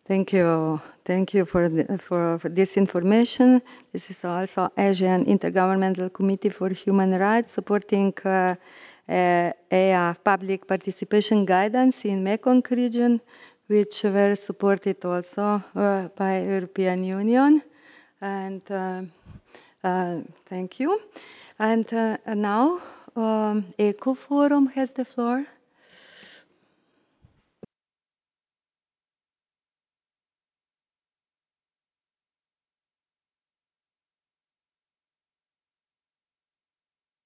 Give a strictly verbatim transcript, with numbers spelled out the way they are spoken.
Thank you. Thank you for, the, for, for this information. This is also Asian Intergovernmental Committee for Human Rights supporting uh, uh, a public participation guidance in Mekong region, which were supported also uh, by European Union. And uh, uh, thank you. And uh, now um, Eco Forum has the floor.